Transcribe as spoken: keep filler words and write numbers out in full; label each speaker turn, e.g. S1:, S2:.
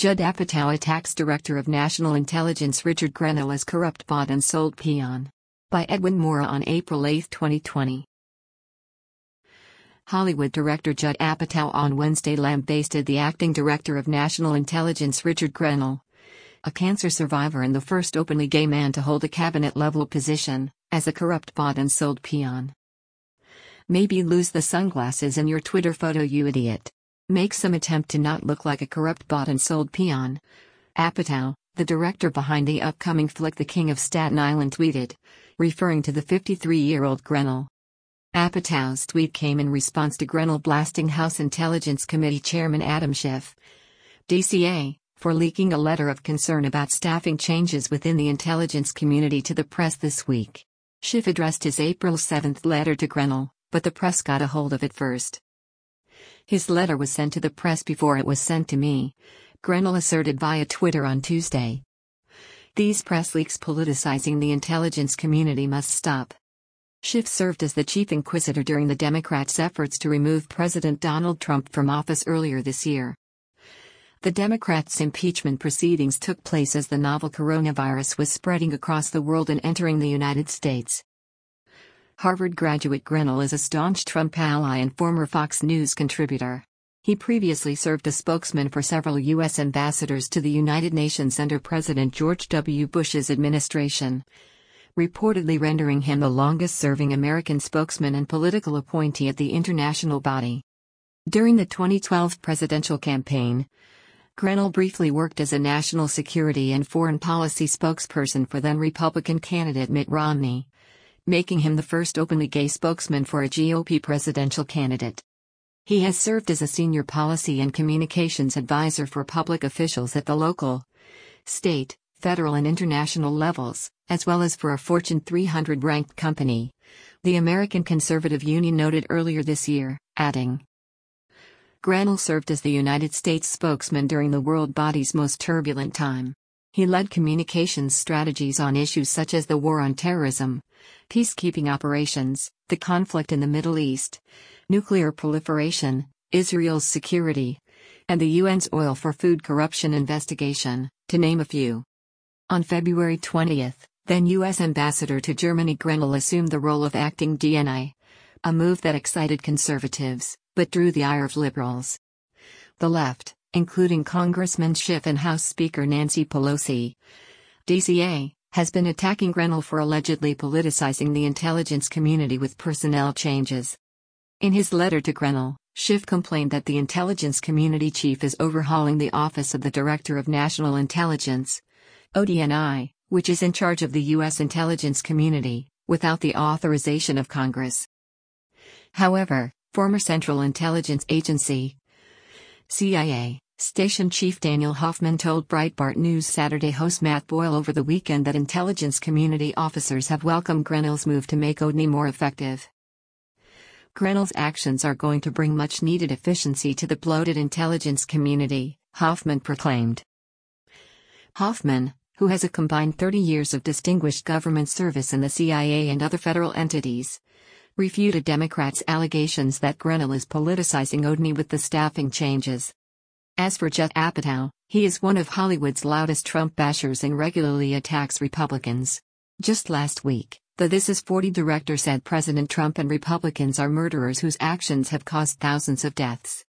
S1: Judd Apatow attacks Director of National Intelligence Richard Grenell as corrupt bought and sold peon. By Edwin Mora on April eighth twenty twenty. Hollywood director Judd Apatow on Wednesday lambasted the acting director of National Intelligence Richard Grenell, a cancer survivor and the first openly gay man to hold a cabinet-level position, as a corrupt bought and sold peon. Maybe lose the sunglasses in your Twitter photo, you idiot. Make some attempt to not look like a corrupt bought and sold peon. Apatow, the director behind the upcoming flick The King of Staten Island, tweeted, referring to the fifty-three-year-old Grenell. Apatow's tweet came in response to Grenell blasting House Intelligence Committee Chairman Adam Schiff, D C A, for leaking a letter of concern about staffing changes within the intelligence community to the press this week. Schiff addressed his April seventh letter to Grenell, but the press got a hold of it first. His letter was sent to the press before it was sent to me, Grenell asserted via Twitter on Tuesday. These press leaks politicizing the intelligence community must stop. Schiff served as the chief inquisitor during the Democrats' efforts to remove President Donald Trump from office earlier this year. The Democrats' impeachment proceedings took place as the novel coronavirus was spreading across the world and entering the United States. Harvard graduate Grenell is a staunch Trump ally and former Fox News contributor. He previously served as spokesman for several U S ambassadors to the United Nations under President George W. Bush's administration, reportedly rendering him the longest-serving American spokesman and political appointee at the international body. During the twenty twelve presidential campaign, Grenell briefly worked as a national security and foreign policy spokesperson for then-Republican candidate Mitt Romney, making him the first openly gay spokesman for a G O P presidential candidate. He has served as a senior policy and communications advisor for public officials at the local, state, federal and international levels, as well as for a Fortune three hundred ranked company, the American Conservative Union noted earlier this year, adding, Grenell served as the United States spokesman during the world body's most turbulent time. He led communications strategies on issues such as the war on terrorism, peacekeeping operations, the conflict in the Middle East, nuclear proliferation, Israel's security, and the U N's oil for food corruption investigation, to name a few. On February twentieth, then U S Ambassador to Germany Grenell assumed the role of acting D N I, a move that excited conservatives, but drew the ire of liberals. The left, including Congressman Schiff and House Speaker Nancy Pelosi, D C A, has been attacking Grenell for allegedly politicizing the intelligence community with personnel changes. In his letter to Grenell, Schiff complained that the intelligence community chief is overhauling the Office of the Director of National Intelligence, O D N I, which is in charge of the U S intelligence community, without the authorization of Congress. However, former Central Intelligence Agency, C I A, Station Chief Daniel Hoffman told Breitbart News Saturday host Matt Boyle over the weekend that intelligence community officers have welcomed Grenell's move to make O D N I more effective. Grenell's actions are going to bring much-needed efficiency to the bloated intelligence community, Hoffman proclaimed. Hoffman, who has a combined thirty years of distinguished government service in the C I A and other federal entities, refuted Democrats' allegations that Grenell is politicizing O D N I with the staffing changes. As for Judd Apatow, he is one of Hollywood's loudest Trump bashers and regularly attacks Republicans. Just last week, the This Is forty director said President Trump and Republicans are murderers whose actions have caused thousands of deaths.